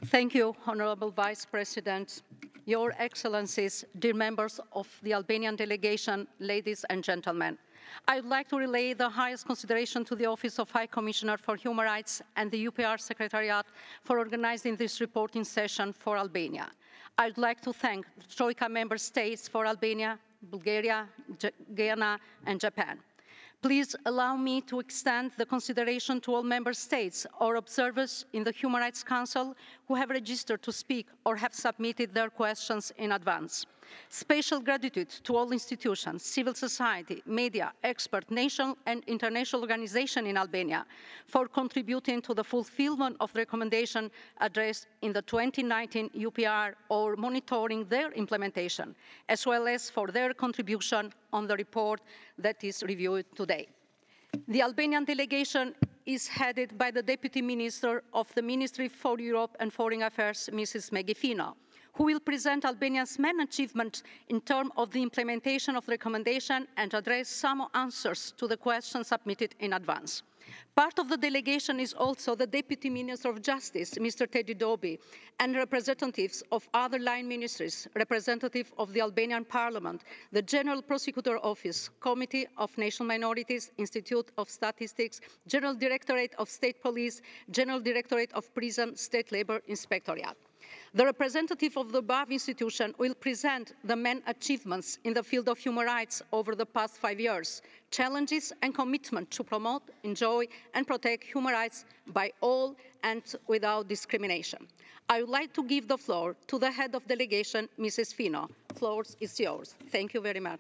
Thank you, Honourable Vice President, Your Excellencies, dear members of the Albanian delegation, ladies and gentlemen. I would like to relay the highest consideration to the Office of High Commissioner for Human Rights and the UPR Secretariat for organizing this reporting session for Albania. I would like to thank the Troika member states for Albania, Bulgaria, Ghana, and Japan. Please allow me to extend the consideration to all member states or observers in the Human Rights Council who have registered to speak or have submitted their questions in advance. Special gratitude to all institutions, civil society, media, expert, national and international organizations in Albania for contributing to the fulfillment of the recommendation addressed in the 2019 UPR or monitoring their implementation, as well as for their contribution on the report that is reviewed today. The Albanian delegation is headed by the Deputy Minister of the Ministry for Europe and Foreign Affairs, Mrs. Megi Fino, who will present Albania's main achievement in terms of the implementation of the recommendation and address some answers to the questions submitted in advance. Part of the delegation is also the Deputy Minister of Justice, Mr. Teddy Dobi, and representatives of other line ministries, representatives of the Albanian Parliament, the General Prosecutor Office, Committee of National Minorities, Institute of Statistics, General Directorate of State Police, General Directorate of Prison, State Labour Inspectorate. The representative of the above institution will present the main achievements in the field of human rights over the past 5 years, challenges and commitment to promote, enjoy and protect human rights by all and without discrimination. I would like to give the floor to the head of delegation, Mrs. Fino. The floor is yours. Thank you very much.